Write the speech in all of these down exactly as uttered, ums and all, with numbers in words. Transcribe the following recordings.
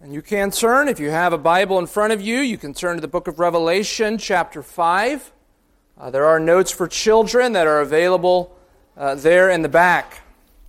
And you can turn, if you have a Bible in front of you, you can turn to the book of Revelation, chapter five. Uh, there are notes for children that are available uh, there in the back.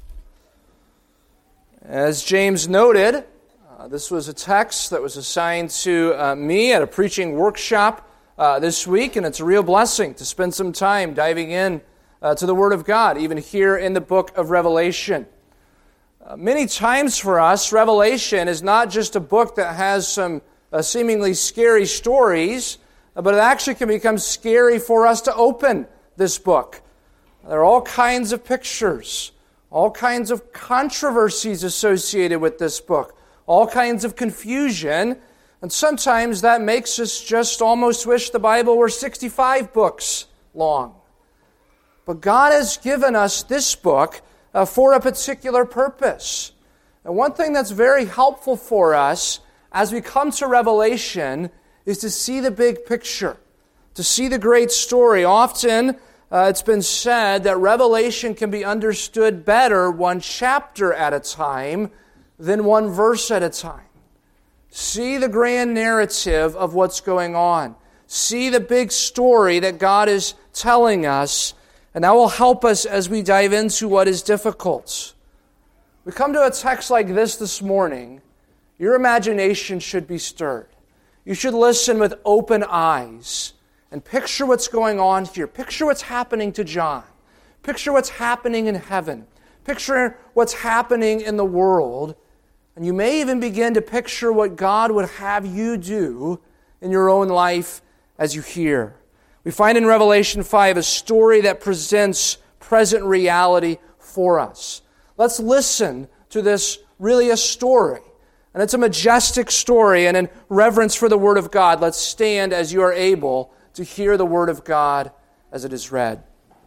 As James noted, uh, this was a text that was assigned to uh, me at a preaching workshop uh, this week, and it's a real blessing to spend some time diving in uh, to the Word of God, even here in the book of Revelation. Uh, many times for us, Revelation is not just a book that has some uh, seemingly scary stories, uh, but it actually can become scary for us to open this book. There are all kinds of pictures, all kinds of controversies associated with this book, all kinds of confusion, and sometimes that makes us just almost wish the Bible were sixty-five books long. But God has given us this book Uh, for a particular purpose. And one thing that's very helpful for us as we come to Revelation is to see the big picture, to see the great story. Often uh, it's been said that Revelation can be understood better one chapter at a time than one verse at a time. See the grand narrative of what's going on. See the big story that God is telling us. And that will help us as we dive into what is difficult. We come to a text like this this morning. Your imagination should be stirred. You should listen with open eyes and picture what's going on here. Picture what's happening to John. Picture what's happening in heaven. Picture what's happening in the world. And you may even begin to picture what God would have you do in your own life as you hear. We find in Revelation five a story that presents present reality for us. Let's listen to this really a story. And it's a majestic story, and in reverence for the Word of God, let's stand as you are able to hear the Word of God as it is read.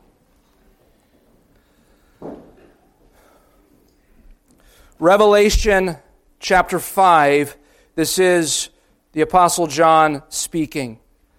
Revelation chapter five, this is the Apostle John speaking.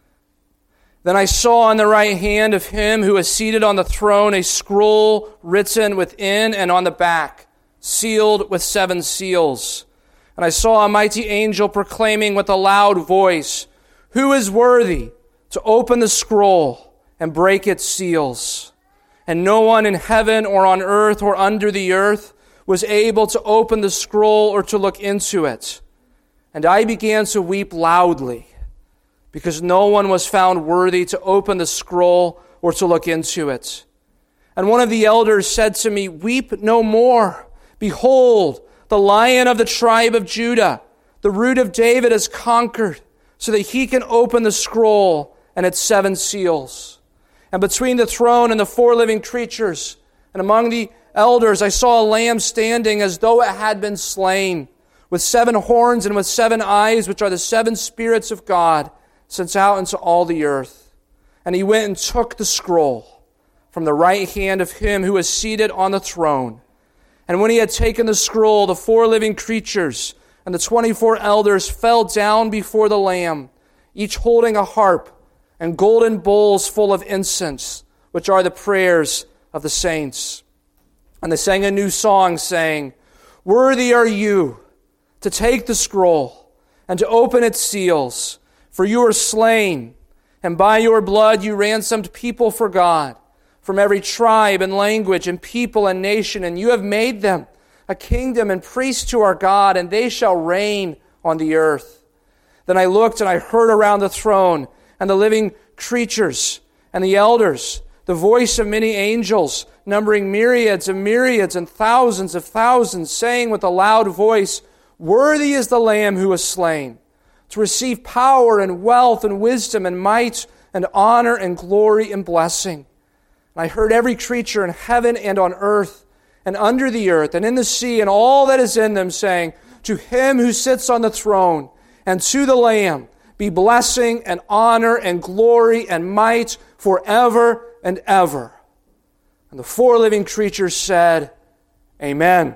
Then I saw on the right hand of him who was seated on the throne a scroll written within and on the back, sealed with seven seals. And I saw a mighty angel proclaiming with a loud voice, "Who is worthy to open the scroll and break its seals?" And no one in heaven or on earth or under the earth was able to open the scroll or to look into it. And I began to weep loudly, because no one was found worthy to open the scroll or to look into it. And one of the elders said to me, "Weep no more. Behold, the Lion of the tribe of Judah, the Root of David, has conquered, so that he can open the scroll and its seven seals." And between the throne and the four living creatures, and among the elders, I saw a lamb standing as though it had been slain, with seven horns and with seven eyes, which are the seven spirits of God, sent out into all the earth. And he went and took the scroll from the right hand of him who was seated on the throne. And when he had taken the scroll, the four living creatures and the twenty-four elders fell down before the Lamb, each holding a harp and golden bowls full of incense, which are the prayers of the saints. And they sang a new song, saying, "Worthy are you to take the scroll and to open its seals. For you were slain, and by your blood you ransomed people for God, from every tribe and language and people and nation, and you have made them a kingdom and priests to our God, and they shall reign on the earth." Then I looked, and I heard around the throne, and the living creatures, and the elders, the voice of many angels, numbering myriads and myriads and thousands of thousands, saying with a loud voice, "Worthy is the Lamb who was slain, to receive power and wealth and wisdom and might and honor and glory and blessing." And I heard every creature in heaven and on earth and under the earth and in the sea and all that is in them, saying, "To him who sits on the throne and to the Lamb be blessing and honor and glory and might forever and ever." And the four living creatures said, "Amen."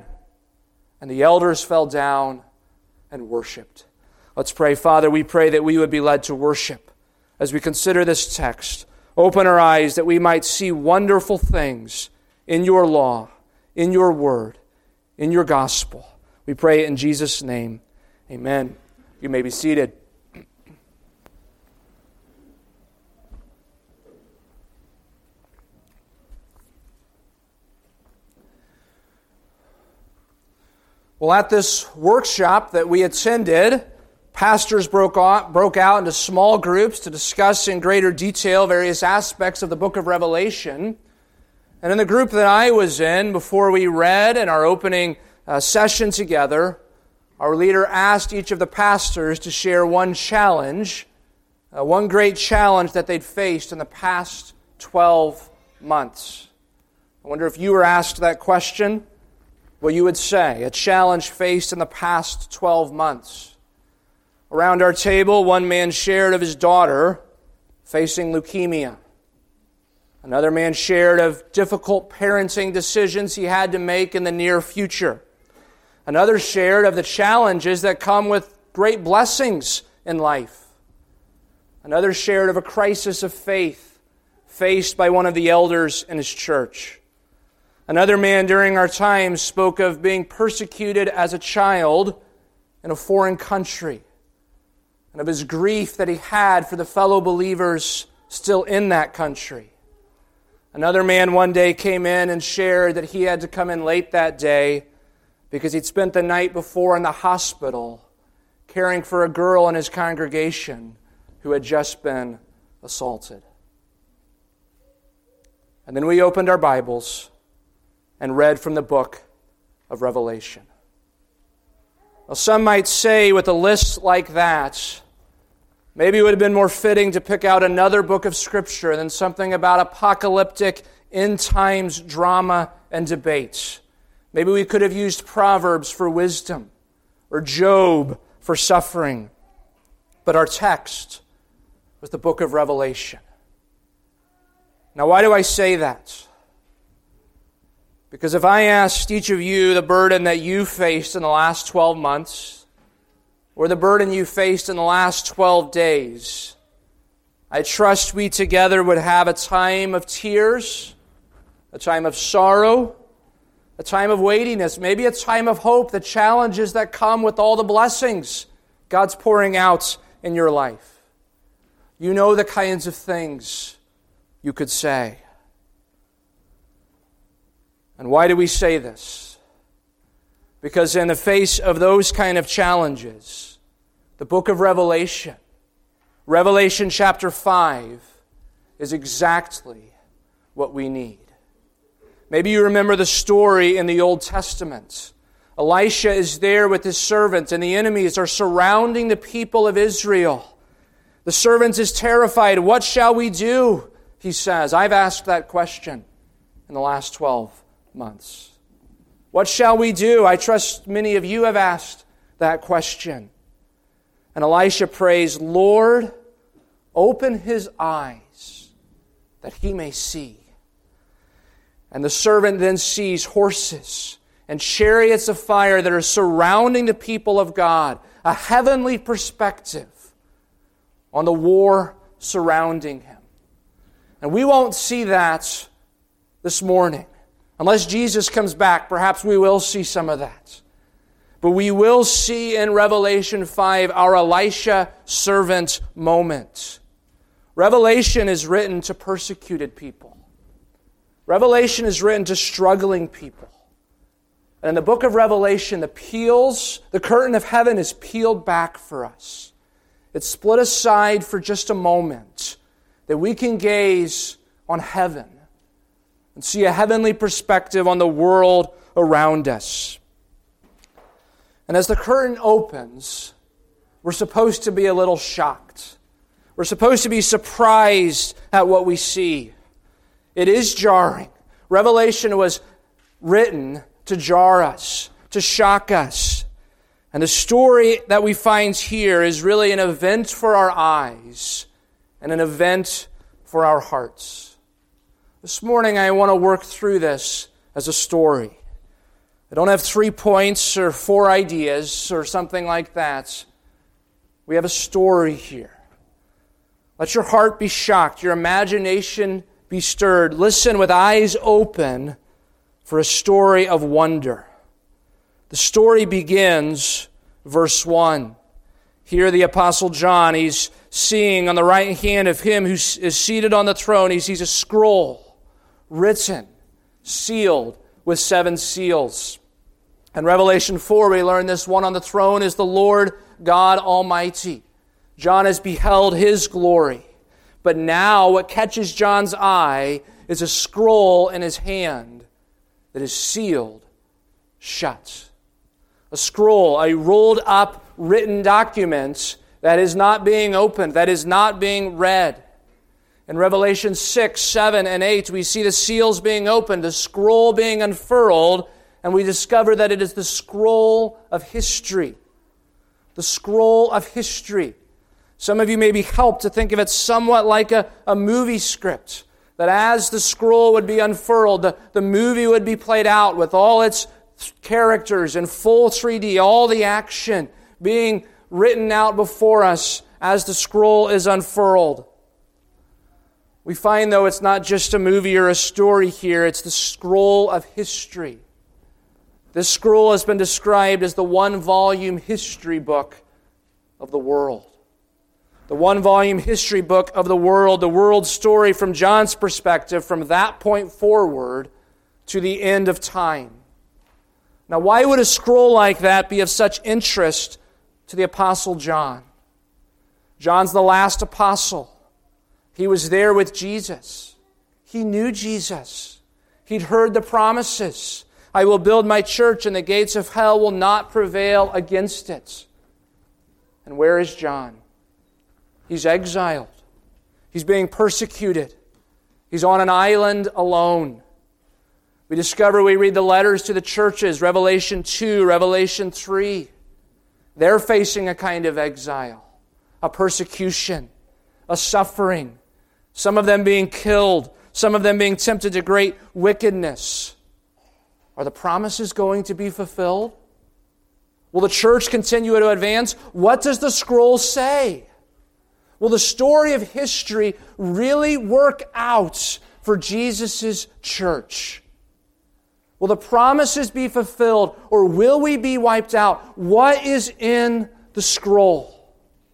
And the elders fell down and worshipped. Let's pray. Father, we pray that we would be led to worship as we consider this text. Open our eyes that we might see wonderful things in your law, in your word, in your gospel. We pray in Jesus' name. Amen. You may be seated. Well, at this workshop that we attended, pastors broke out, broke out into small groups to discuss in greater detail various aspects of the book of Revelation. And in the group that I was in, before we read in our opening uh, session together, our leader asked each of the pastors to share one challenge, uh, one great challenge that they'd faced in the past twelve months. I wonder if you were asked that question, what you would say, a challenge faced in the past twelve months. Around our table, one man shared of his daughter facing leukemia. Another man shared of difficult parenting decisions he had to make in the near future. Another shared of the challenges that come with great blessings in life. Another shared of a crisis of faith faced by one of the elders in his church. Another man during our time spoke of being persecuted as a child in a foreign country and of his grief that he had for the fellow believers still in that country. Another man one day came in and shared that he had to come in late that day because he'd spent the night before in the hospital caring for a girl in his congregation who had just been assaulted. And then we opened our Bibles and read from the book of Revelation. Well, some might say with a list like that, maybe it would have been more fitting to pick out another book of Scripture than something about apocalyptic end times drama and debate. Maybe we could have used Proverbs for wisdom or Job for suffering. But our text was the book of Revelation. Now, why do I say that? Because if I asked each of you the burden that you faced in the last twelve months, or the burden you faced in the last twelve days, I trust we together would have a time of tears, a time of sorrow, a time of weightiness, maybe a time of hope, the challenges that come with all the blessings God's pouring out in your life. You know the kinds of things you could say. And why do we say this? Because in the face of those kind of challenges, the book of Revelation, Revelation chapter five, is exactly what we need. Maybe you remember the story in the Old Testament. Elisha is there with his servants, and the enemies are surrounding the people of Israel. The servant is terrified. What shall we do? He says. I've asked that question in the last twelve months. What shall we do? I trust many of you have asked that question. And Elisha prays, Lord, open his eyes that he may see. And the servant then sees horses and chariots of fire that are surrounding the people of God, a heavenly perspective on the war surrounding him. And we won't see that this morning. Unless Jesus comes back, perhaps we will see some of that. But we will see in Revelation five our Elisha servant moment. Revelation is written to persecuted people. Revelation is written to struggling people. And in the book of Revelation, the peels, the curtain of heaven is peeled back for us. It's split aside for just a moment that we can gaze on heaven and see a heavenly perspective on the world around us. And as the curtain opens, we're supposed to be a little shocked. We're supposed to be surprised at what we see. It is jarring. Revelation was written to jar us, to shock us. And the story that we find here is really an event for our eyes and an event for our hearts. This morning I want to work through this as a story. I don't have three points or four ideas or something like that. We have a story here. Let your heart be shocked, your imagination be stirred. Listen with eyes open for a story of wonder. The story begins verse one. Here the Apostle John, he's seeing on the right hand of him who is seated on the throne, he sees a scroll written, sealed with seven seals. In Revelation four, we learn this one on the throne is the Lord God Almighty. John has beheld His glory. But now what catches John's eye is a scroll in his hand that is sealed shut. A scroll, a rolled up written document that is not being opened, that is not being read. In Revelation six, seven, and eight, we see the seals being opened, the scroll being unfurled, and we discover that it is the scroll of history. The scroll of history. Some of you may be helped to think of it somewhat like a, a movie script, that as the scroll would be unfurled, the, the movie would be played out with all its characters in full three D, all the action being written out before us as the scroll is unfurled. We find, though, it's not just a movie or a story here, it's the scroll of history. This scroll has been described as the one-volume history book of the world. The one-volume history book of the world, the world story from John's perspective, from that point forward to the end of time. Now, why would a scroll like that be of such interest to the Apostle John? John's the last apostle. He was there with Jesus. He knew Jesus. He'd heard the promises. I will build my church and the gates of hell will not prevail against it. And where is John? He's exiled. He's being persecuted. He's on an island alone. We discover, we read the letters to the churches, Revelation two, Revelation three. They're facing a kind of exile, a persecution, a suffering. Some of them being killed, some of them being tempted to great wickedness. Are the promises going to be fulfilled? Will the church continue to advance? What does the scroll say? Will the story of history really work out for Jesus' church? Will the promises be fulfilled, or will we be wiped out? What is in the scroll?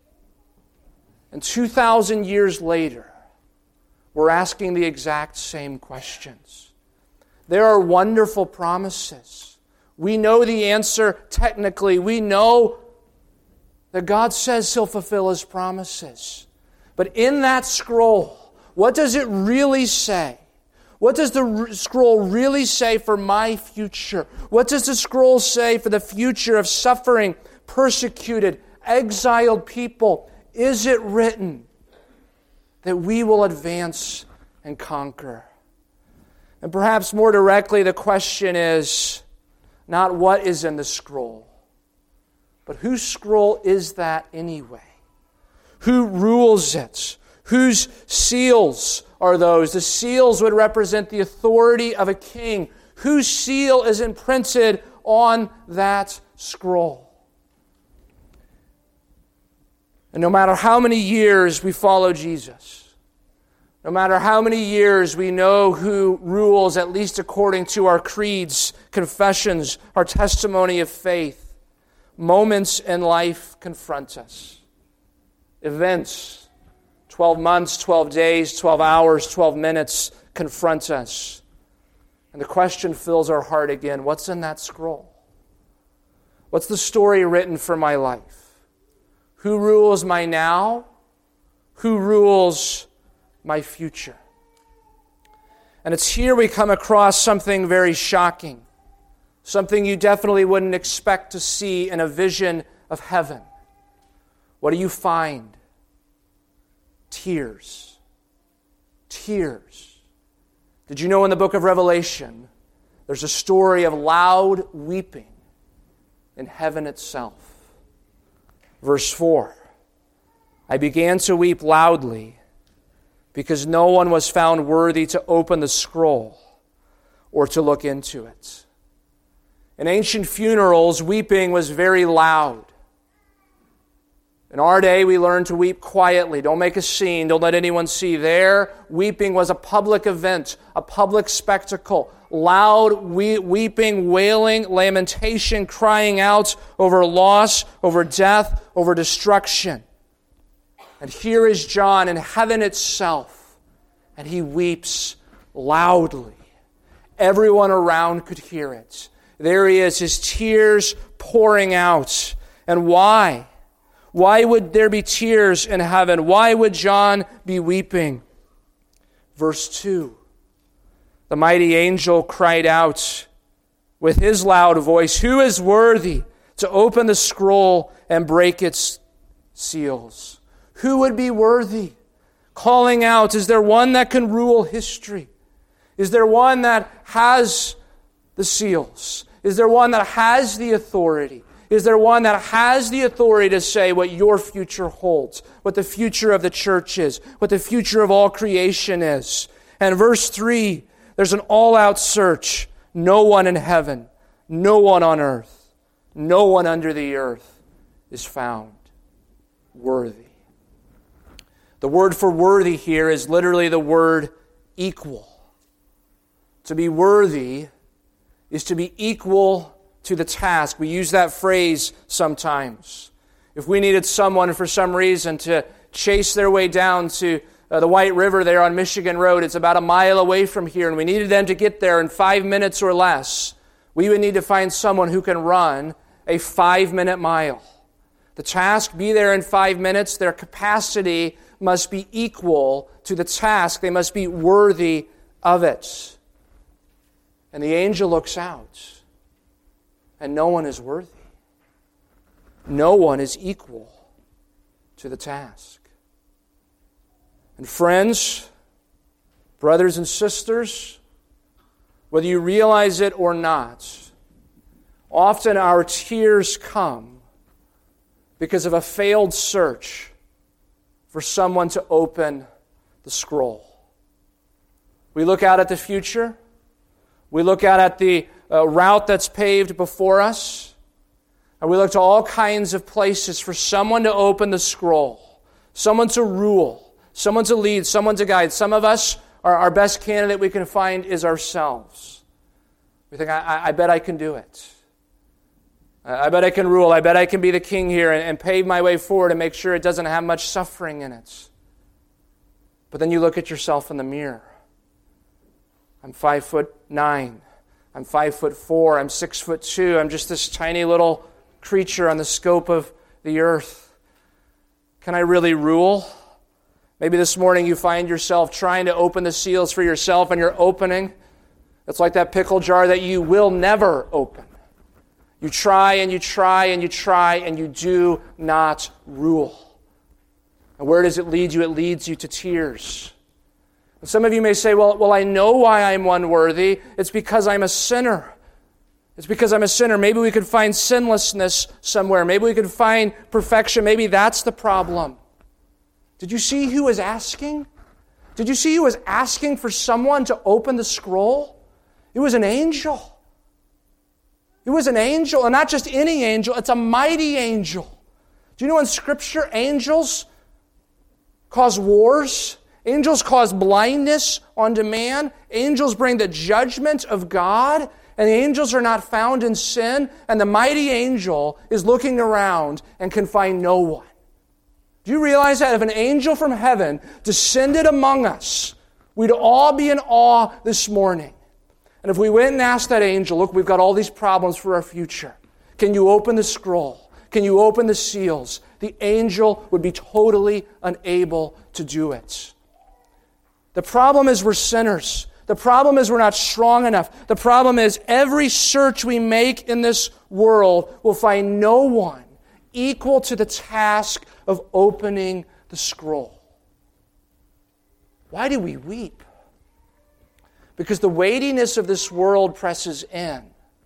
And two thousand years later, we're asking the exact same questions. There are wonderful promises. We know the answer technically. We know that God says He'll fulfill His promises. But in that scroll, what does it really say? What does the scroll really say for my future? What does the scroll say for the future of suffering, persecuted, exiled people? Is it written that we will advance and conquer? And perhaps more directly, the question is not what is in the scroll, but whose scroll is that anyway? Who rules it? Whose seals are those? The seals would represent the authority of a king. Whose seal is imprinted on that scroll? And no matter how many years we follow Jesus, no matter how many years we know who rules, at least according to our creeds, confessions, our testimony of faith, moments in life confront us. Events, twelve months, twelve days, twelve hours, twelve minutes confront us. And the question fills our heart again, what's in that scroll? What's the story written for my life? Who rules my now? Who rules my future? And it's here we come across something very shocking, something you definitely wouldn't expect to see in a vision of heaven. What do you find? Tears. Tears. Did you know in the book of Revelation, there's a story of loud weeping in heaven itself? Verse four, I began to weep loudly because no one was found worthy to open the scroll or to look into it. In ancient funerals, weeping was very loud. In our day, we learn to weep quietly. Don't make a scene. Don't let anyone see. There, weeping was a public event, a public spectacle. loud we- weeping, wailing, lamentation, crying out over loss, over death, over destruction. And here is John in heaven itself, and he weeps loudly. Everyone around could hear it. There he is, his tears pouring out. And why? Why would there be tears in heaven? Why would John be weeping? Verse two. The mighty angel cried out with his loud voice, "Who is worthy to open the scroll and break its seals?" Who would be worthy? Calling out, is there one that can rule history? Is there one that has the seals? Is there one that has the authority? Is there one that has the authority to say what your future holds, what the future of the church is, what the future of all creation is? And verse three, there's an all-out search. No one in heaven, no one on earth, no one under the earth is found worthy. The word for worthy here is literally the word equal. To be worthy is to be equal to the task. We use that phrase sometimes. If we needed someone for some reason to chase their way down to uh, the White River there on Michigan Road, it's about a mile away from here, and we needed them to get there in five minutes or less, we would need to find someone who can run a five-minute mile. The task, be there in five minutes, their capacity must be equal to the task. They must be worthy of it. And the angel looks out, and no one is worthy. No one is equal to the task. And friends, brothers and sisters, whether you realize it or not, often our tears come because of a failed search for someone to open the scroll. We look out at the future. We look out at the uh, route that's paved before us. And we look to all kinds of places for someone to open the scroll, someone to rule, someone to lead, someone to guide. Some of us, are, our best candidate we can find is ourselves. We think, I, I bet I can do it. I bet I can rule. I bet I can be the king here and, and pave my way forward and make sure it doesn't have much suffering in it. But then you look at yourself in the mirror. I'm five foot nine. I'm five foot four. I'm six foot two. I'm just this tiny little creature on the scope of the earth. Can I really rule? Maybe this morning you find yourself trying to open the seals for yourself, and you're opening. It's like that pickle jar that you will never open. You try and you try and you try and you do not rule. And where does it lead you? It leads you to tears. And some of you may say, well, well, I know why I'm unworthy. It's because I'm a sinner. It's because I'm a sinner. Maybe we could find sinlessness somewhere. Maybe we could find perfection. Maybe that's the problem. Did you see who was asking? Did you see who was asking for someone to open the scroll? It was an angel. It was an angel, and not just any angel, it's a mighty angel. Do you know in Scripture, angels cause wars? Angels cause blindness unto man. Angels bring the judgment of God, and the angels are not found in sin, and the mighty angel is looking around and can find no one. Do you realize that if an angel from heaven descended among us, we'd all be in awe this morning? And if we went and asked that angel, look, we've got all these problems for our future. Can you open the scroll? Can you open the seals? The angel would be totally unable to do it. The problem is we're sinners. The problem is we're not strong enough. The problem is every search we make in this world will find no one equal to the task of opening the scroll. Why do we weep? Because the weightiness of this world presses in.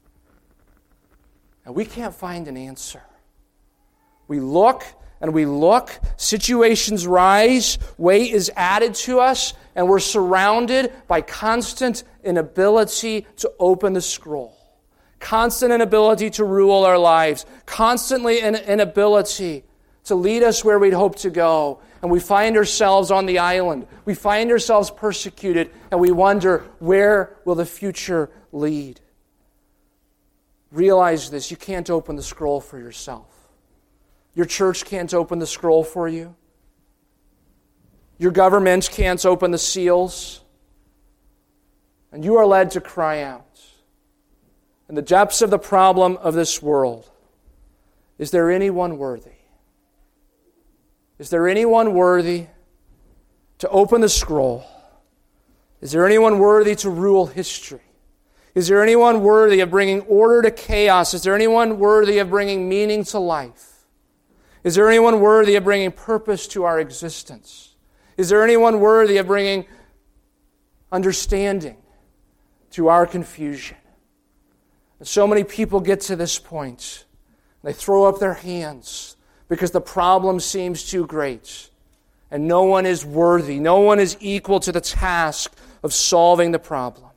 And we can't find an answer. We look and we look, situations rise, weight is added to us, and we're surrounded by constant inability to open the scroll. Constant inability to rule our lives. Constantly an inability to lead us where we'd hope to go. And we find ourselves on the island. We find ourselves persecuted, and we wonder, where will the future lead? Realize this, you can't open the scroll for yourself. Your church can't open the scroll for you. Your government can't open the seals. And you are led to cry out. In the depths of the problem of this world, is there anyone worthy? Is there anyone worthy to open the scroll? Is there anyone worthy to rule history? Is there anyone worthy of bringing order to chaos? Is there anyone worthy of bringing meaning to life? Is there anyone worthy of bringing purpose to our existence? Is there anyone worthy of bringing understanding to our confusion? And so many people get to this point. They throw up their hands because the problem seems too great. And no one is worthy. No one is equal to the task of solving the problem.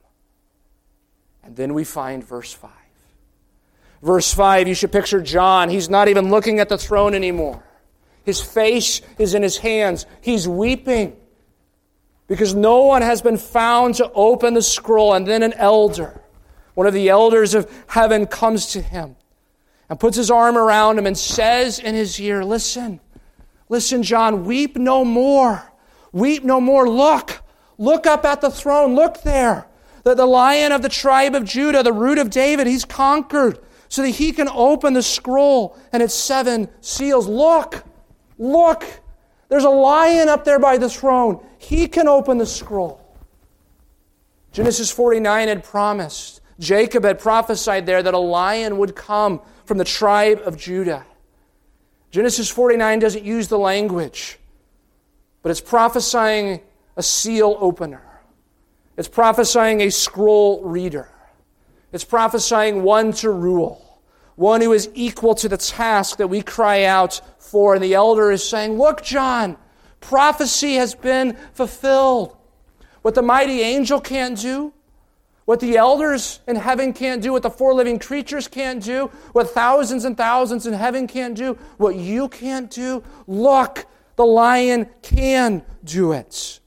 And then we find verse five. Verse five, you should picture John. He's not even looking at the throne anymore. His face is in his hands. He's weeping because no one has been found to open the scroll. And then an elder, one of the elders of heaven, comes to him and puts his arm around him and says in his ear, listen, listen, John, weep no more. Weep no more. Look, look up at the throne. Look there. The, the Lion of the tribe of Judah, the Root of David, he's conquered so that he can open the scroll and its seven seals. Look, look, there's a lion up there by the throne. He can open the scroll. Genesis forty-nine had promised, Jacob had prophesied there that a lion would come from the tribe of Judah. Genesis forty-nine doesn't use the language, but it's prophesying a seal opener. It's prophesying a scroll reader. It's prophesying one to rule, one who is equal to the task that we cry out for. And the elder is saying, look, John, prophecy has been fulfilled. What the mighty angel can't do, what the elders in heaven can't do, what the four living creatures can't do, what thousands and thousands in heaven can't do, what you can't do, look, the lion can do it.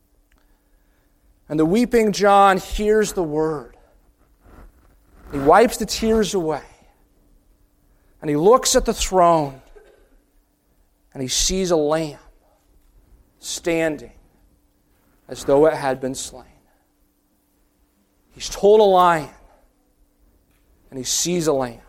And the weeping John hears the word. He wipes the tears away. And he looks at the throne. And he sees a lamb standing as though it had been slain. He's told a lion. And he sees a lamb.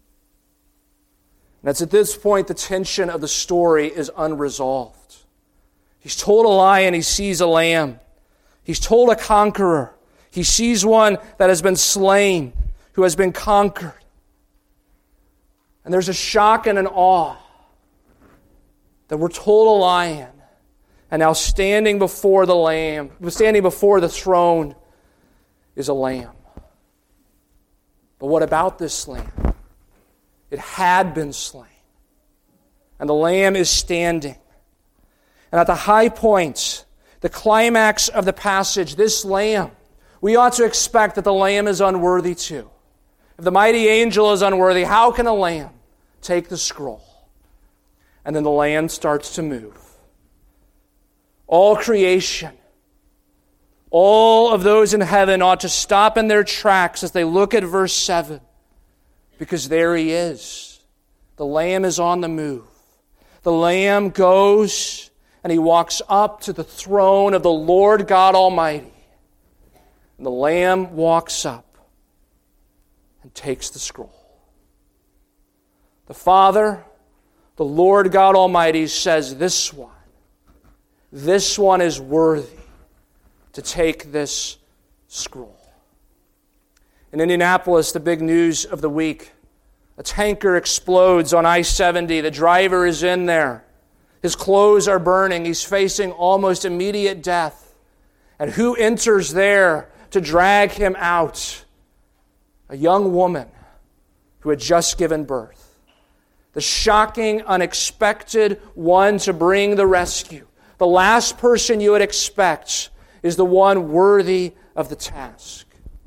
And it's at this point the tension of the story is unresolved. He's told a lion, he sees a lamb. He's told a conqueror. He sees one that has been slain, who has been conquered. And there's a shock and an awe that we're told a lion, and now standing before the lamb, standing before the throne is a lamb. But what about this lamb? It had been slain. And the lamb is standing. And at the high point, the climax of the passage, this lamb, we ought to expect that the lamb is unworthy too. If the mighty angel is unworthy, how can a lamb take the scroll? And then the lamb starts to move. All creation, all of those in heaven ought to stop in their tracks as they look at verse seven. Because there he is. The lamb is on the move. The lamb goes and he walks up to the throne of the Lord God Almighty. And the lamb walks up and takes the scroll. The Father, the Lord God Almighty, says, this one, this one is worthy to take this scroll. In Indianapolis, the big news of the week, a tanker explodes on I seventy. The driver is in there. His clothes are burning. He's facing almost immediate death. And who enters there to drag him out? A young woman who had just given birth. The shocking, unexpected one to bring the rescue. The last person you would expect is the one worthy of the task.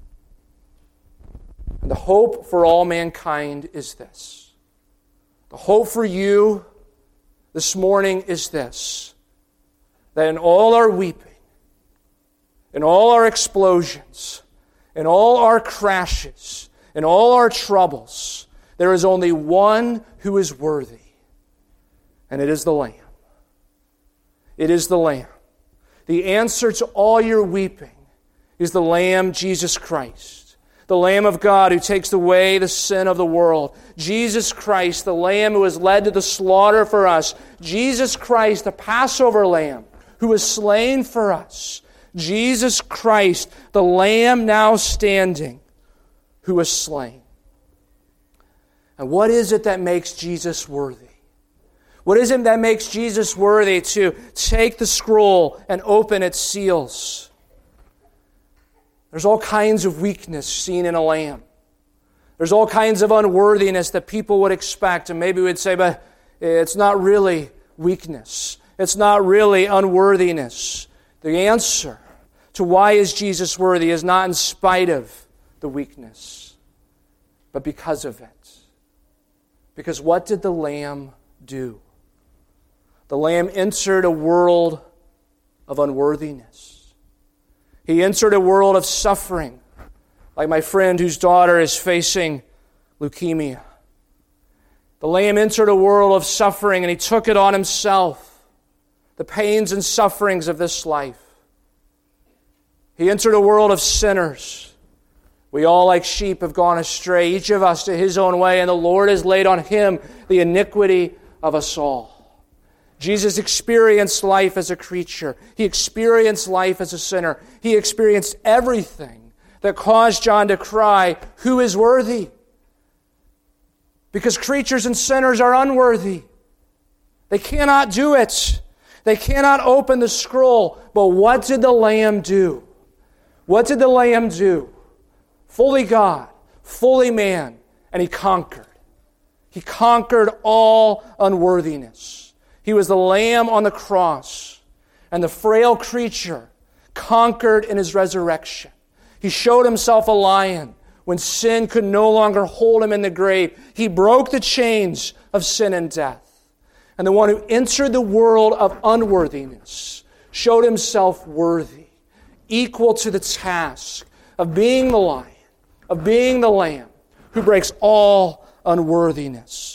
And the hope for all mankind is this. The hope for you this morning is this, that in all our weeping, in all our explosions, in all our crashes, in all our troubles, there is only one who is worthy, and it is the Lamb. It is the Lamb. The answer to all your weeping is the Lamb, Jesus Christ, the Lamb of God who takes away the sin of the world. Jesus Christ, the Lamb who was led to the slaughter for us. Jesus Christ, the Passover Lamb who was slain for us. Jesus Christ, the Lamb now standing, who was slain. And what is it that makes Jesus worthy? What is it that makes Jesus worthy to take the scroll and open its seals? There's all kinds of weakness seen in a lamb. There's all kinds of unworthiness that people would expect, and maybe we'd say, but it's not really weakness. It's not really unworthiness. The answer to why is Jesus worthy is not in spite of the weakness, but because of it. Because what did the Lamb do? The Lamb entered a world of unworthiness. He entered a world of suffering, like my friend whose daughter is facing leukemia. The Lamb entered a world of suffering, and He took it on Himself, the pains and sufferings of this life. He entered a world of sinners. We all, like sheep, have gone astray, each of us to his own way, and the Lord has laid on Him the iniquity of us all. Jesus experienced life as a creature. He experienced life as a sinner. He experienced everything that caused John to cry, "Who is worthy?" Because creatures and sinners are unworthy. They cannot do it. They cannot open the scroll. But what did the Lamb do? What did the Lamb do? Fully God, fully man, and He conquered. He conquered all unworthiness. He was the Lamb on the cross, and the frail creature conquered in His resurrection. He showed Himself a lion when sin could no longer hold Him in the grave. He broke the chains of sin and death. And the one who entered the world of unworthiness showed Himself worthy, equal to the task of being the lion, of being the Lamb who breaks all unworthiness.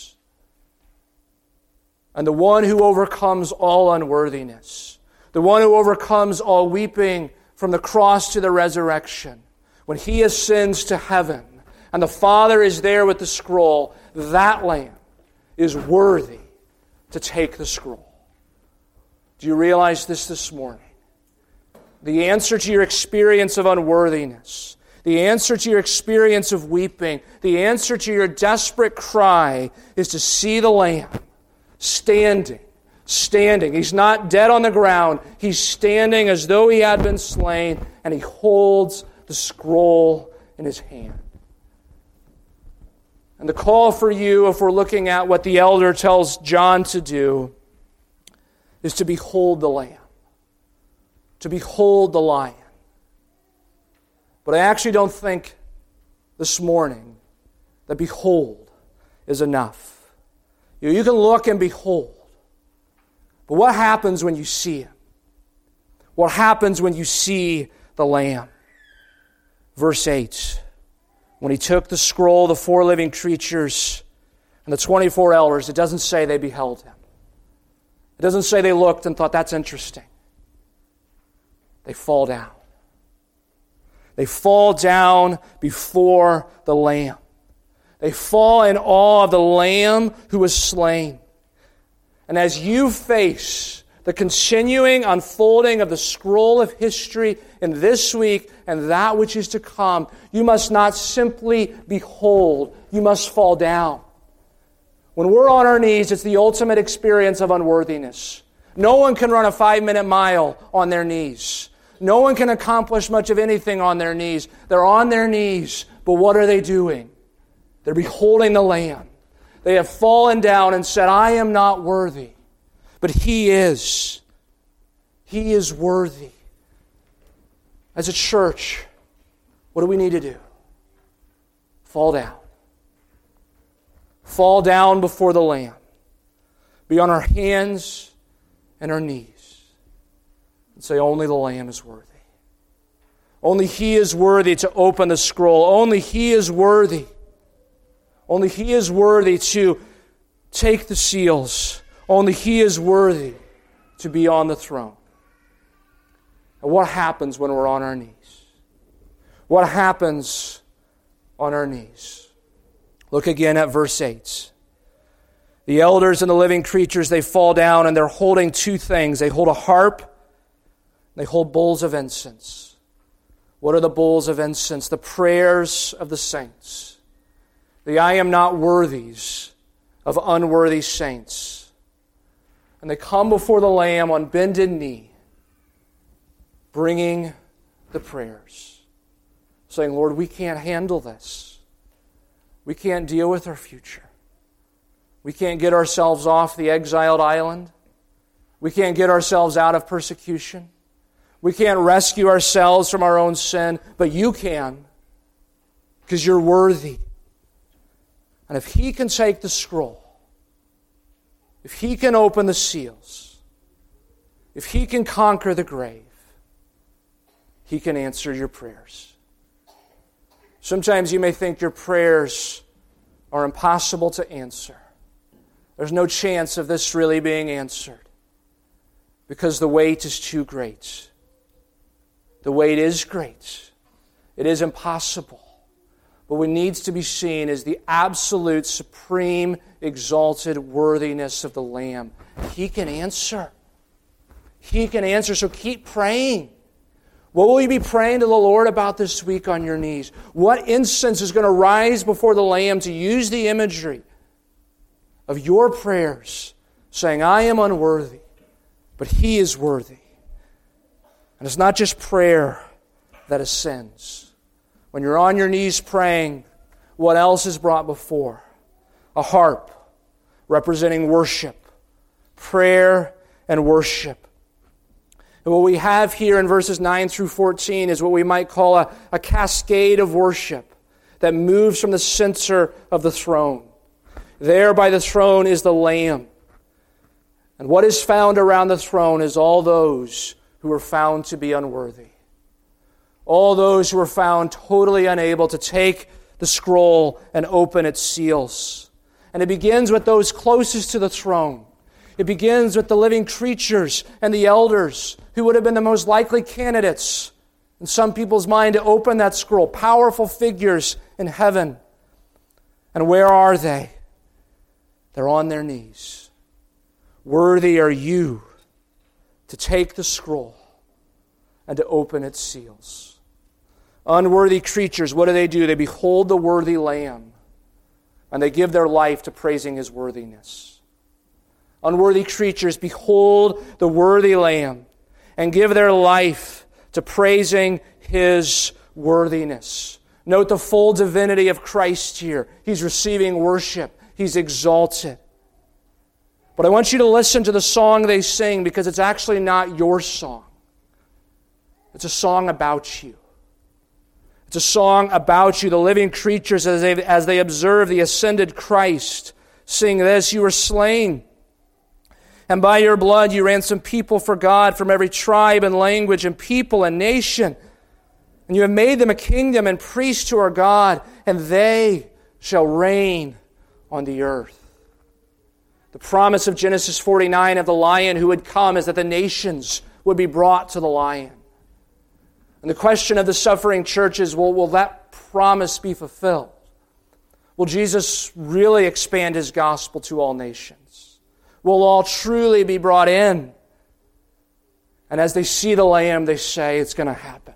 And the one who overcomes all unworthiness, the one who overcomes all weeping from the cross to the resurrection, when He ascends to heaven and the Father is there with the scroll, that Lamb is worthy to take the scroll. Do you realize this this morning? The answer to your experience of unworthiness, the answer to your experience of weeping, the answer to your desperate cry is to see the Lamb standing, standing. He's not dead on the ground. He's standing as though He had been slain, and He holds the scroll in His hand. And the call for you, if we're looking at what the elder tells John to do, is to behold the Lamb, to behold the Lion. But I actually don't think this morning that behold is enough. You, you can look and behold. But what happens when you see Him? What happens when you see the Lamb? Verse eight. When He took the scroll, the four living creatures and the twenty-four elders, it doesn't say they beheld Him. It doesn't say they looked and thought, that's interesting. They fall down. They fall down before the Lamb. They fall in awe of the Lamb who was slain. And as you face the continuing unfolding of the scroll of history in this week and that which is to come, you must not simply behold, you must fall down. When we're on our knees, it's the ultimate experience of unworthiness. No one can run a five-minute mile on their knees. No one can accomplish much of anything on their knees. They're on their knees, but what are they doing? They're beholding the Lamb. They have fallen down and said, I am not worthy, but He is. He is worthy. As a church, what do we need to do? Fall down. Fall down before the Lamb. be on our hands and our knees and say, only the Lamb is worthy. Only He is worthy to open the scroll. Only He is worthy. Only He is worthy to take the seals. Only He is worthy to be on the throne. And what happens when we're on our knees? What happens on our knees? Look again at verse eight. The elders and the living creatures, they fall down and they're holding two things. They hold a harp, they hold bowls of incense. What are the bowls of incense? The prayers of the saints. The I am not worthies of unworthy saints. And they come before the Lamb on bended knee, bringing the prayers, saying, Lord, we can't handle this. We can't deal with our future. We can't get ourselves off the exiled island. We can't get ourselves out of persecution. We can't rescue ourselves from our own sin, but you can, because you're worthy. And if He can take the scroll, if He can open the seals, if He can conquer the grave, He can answer your prayers. Sometimes you may think your prayers are impossible to answer. There's no chance of this really being answered because the weight is too great. The weight is great. It is impossible. But what needs to be seen is the absolute, supreme, exalted worthiness of the Lamb. He can answer. He can answer, so keep praying. What will you be praying to the Lord about this week on your knees? What incense is going to rise before the Lamb to use the imagery of your prayers, saying, I am unworthy, but He is worthy. And it's not just prayer that ascends. When you're on your knees praying, what else is brought before? A harp representing worship, prayer and worship. And what we have here in verses nine through fourteen is what we might call a, a cascade of worship that moves from the center of the throne. There by the throne is the Lamb. And what is found around the throne is all those who were found to be unworthy. All those who were found totally unable to take the scroll and open its seals. And it begins with those closest to the throne. It begins with the living creatures and the elders who would have been the most likely candidates in some people's mind to open that scroll. Powerful figures in heaven. And where are they? They're on their knees. Worthy are you to take the scroll and to open its seals. Unworthy creatures, what do they do? They behold the worthy Lamb, and they give their life to praising His worthiness. Unworthy creatures behold the worthy Lamb and give their life to praising His worthiness. Note the full divinity of Christ here. He's receiving worship. He's exalted. But I want you to listen to the song they sing, because it's actually not your song. It's a song about you. It's a song about you. The living creatures, as they, as they observe the ascended Christ, sing this: You were slain, and by your blood you ransomed people for God from every tribe and language and people and nation. And you have made them a kingdom and priests to our God, and they shall reign on the earth. The promise of Genesis forty-nine of the lion who would come is that the nations would be brought to the lion. And the question of the suffering church is, well, will that promise be fulfilled? Will Jesus really expand His gospel to all nations? Will all truly be brought in? And as they see the Lamb, they say, it's going to happen.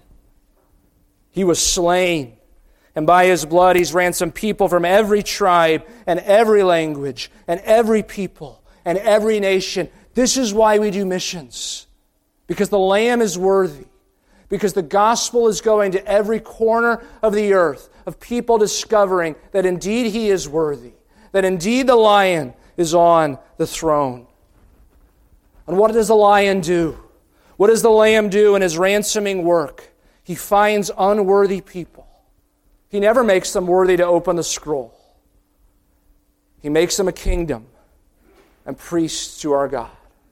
He was slain, and by His blood He's ransomed people from every tribe and every language and every people and every nation. This is why we do missions, because the Lamb is worthy, because the gospel is going to every corner of the earth of people discovering that indeed He is worthy, that indeed the Lion is on the throne. And what does the Lion do? What does the Lamb do in His ransoming work? He finds unworthy people. He never makes them worthy to open the scroll. He makes them a kingdom. and priests to our God.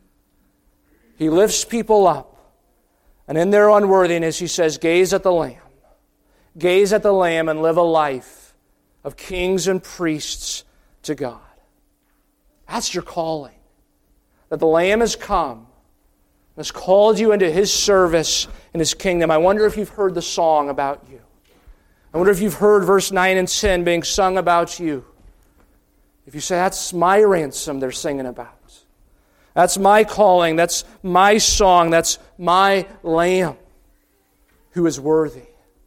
He lifts people up, and in their unworthiness, He says, gaze at the Lamb. Gaze at the Lamb and live a life of kings and priests to God. That's your calling. That the Lamb has come and has called you into His service in His kingdom. I wonder if you've heard the song about you. I wonder if you've heard verse nine and ten being sung about you. If you say, that's my ransom they're singing about. That's my calling. That's my song. That's my Lamb who is worthy.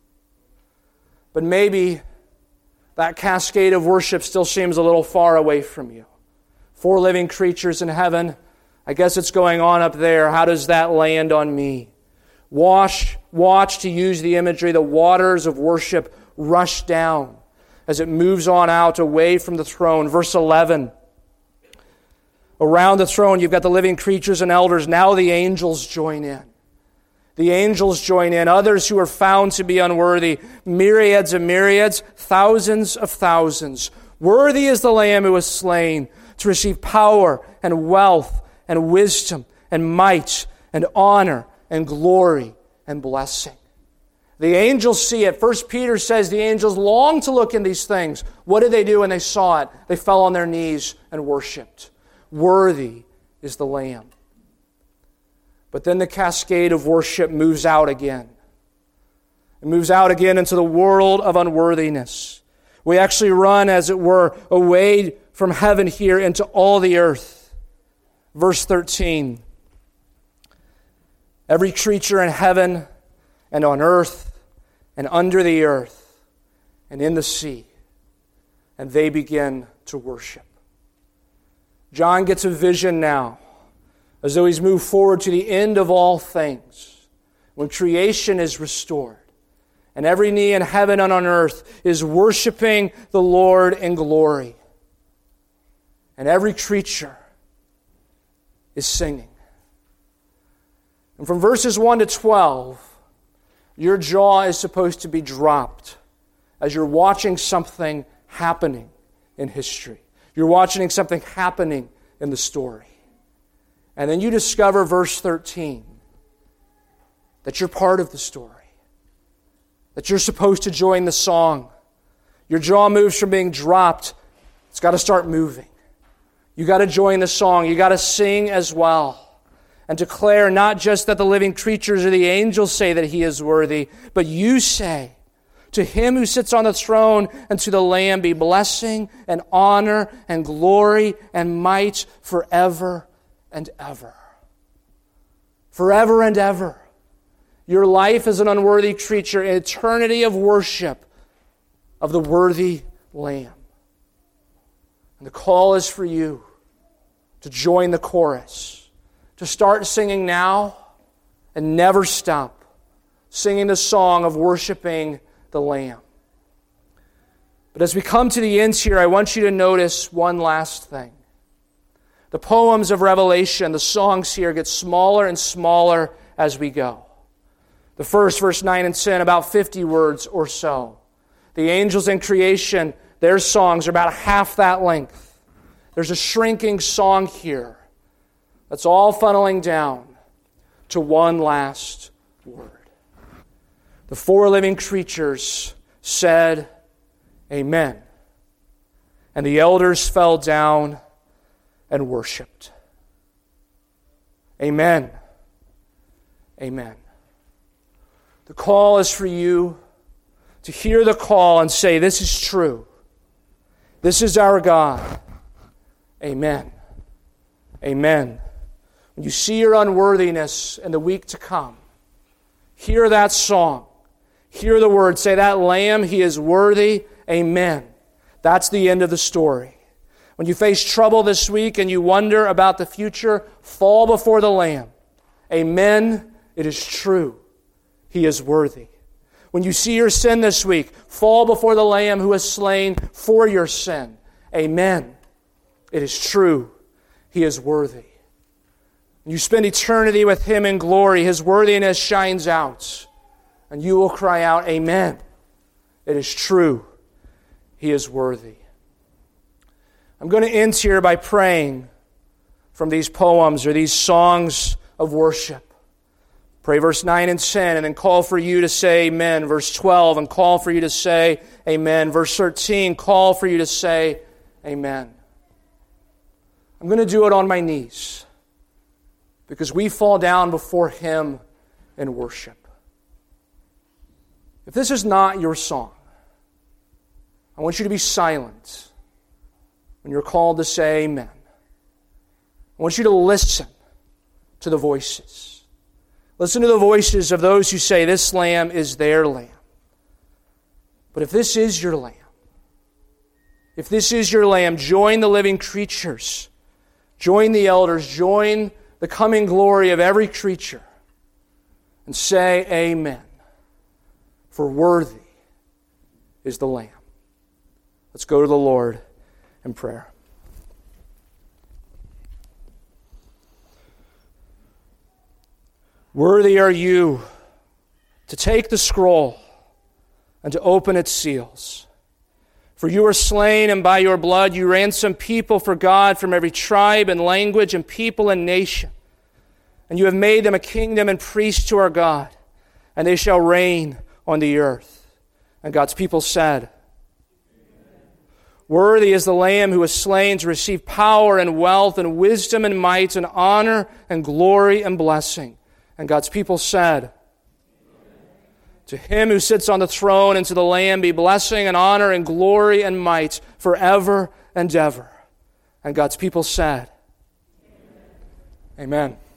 But maybe that cascade of worship still seems a little far away from you. Four living creatures in heaven. I guess it's going on up there. How does that land on me? Watch, watch, to use the imagery, the waters of worship rush down as it moves on out away from the throne. Verse eleven. Around the throne, you've got the living creatures and elders. Now the angels join in. The angels join in. Others who are found to be unworthy. Myriads and myriads, thousands of thousands. Worthy is the Lamb who was slain to receive power and wealth and wisdom and might and honor and glory and blessing. The angels see it. First Peter says the angels long to look in these things. What did they do when they saw it? They fell on their knees and worshiped. Worthy is the Lamb. But then the cascade of worship moves out again. It moves out again into the world of unworthiness. We actually run, as it were, away from heaven here into all the earth. Verse thirteen. Every creature in heaven and on earth and under the earth and in the sea, and they begin to worship. John gets a vision now, as though he's moved forward to the end of all things, when creation is restored, and every knee in heaven and on earth is worshiping the Lord in glory, and every creature is singing. And from verses one to twelve, your jaw is supposed to be dropped as you're watching something happening in history. You're watching something happening in the story. And then you discover, verse thirteen, that you're part of the story. That you're supposed to join the song. Your jaw moves from being dropped. It's got to start moving. You got to join the song. You got to sing as well. And declare not just that the living creatures or the angels say that He is worthy, but you say, to Him who sits on the throne and to the Lamb be blessing and honor and glory and might forever and ever. Forever and ever. Your life as an unworthy creature, an eternity of worship of the worthy Lamb. And the call is for you to join the chorus, to start singing now and never stop singing the song of worshiping the Lamb. But as we come to the end here, I want you to notice one last thing. The poems of Revelation, the songs here, get smaller and smaller as we go. The first, verse nine and ten, about fifty words or so. The angels in creation, their songs are about half that length. There's a shrinking song here that's all funneling down to one last word. The four living creatures said, Amen. And the elders fell down and worshipped. Amen. Amen. The call is for you to hear the call and say, this is true. This is our God. Amen. Amen. When you see your unworthiness in the week to come, hear that song. Hear the word. Say, that Lamb, He is worthy. Amen. That's the end of the story. When you face trouble this week and you wonder about the future, fall before the Lamb. Amen. It is true. He is worthy. When you see your sin this week, fall before the Lamb who is slain for your sin. Amen. It is true. He is worthy. When you spend eternity with Him in glory, His worthiness shines out. And you will cry out, Amen. It is true. He is worthy. I'm going to end here by praying from these poems or these songs of worship. Pray verse nine and ten, and then call for you to say amen. Verse twelve, and call for you to say amen. Verse thirteen, call for you to say amen. I'm going to do it on my knees because we fall down before Him in worship. If this is not your song, I want you to be silent when you're called to say amen. I want you to listen to the voices. Listen to the voices of those who say this lamb is their lamb. But if this is your lamb, if this is your lamb, join the living creatures, join the elders, join the coming glory of every creature, and say amen. For worthy is the Lamb. Let's go to the Lord in prayer. Worthy are you to take the scroll and to open its seals. For you were slain, and by your blood you ransomed people for God from every tribe and language and people and nation. And you have made them a kingdom and priests to our God, and they shall reign on the earth. And God's people said, Amen. Worthy is the Lamb who was slain to receive power and wealth and wisdom and might and honor and glory and blessing. And God's people said, Amen. To Him who sits on the throne and to the Lamb be blessing and honor and glory and might forever and ever. And God's people said, Amen. Amen.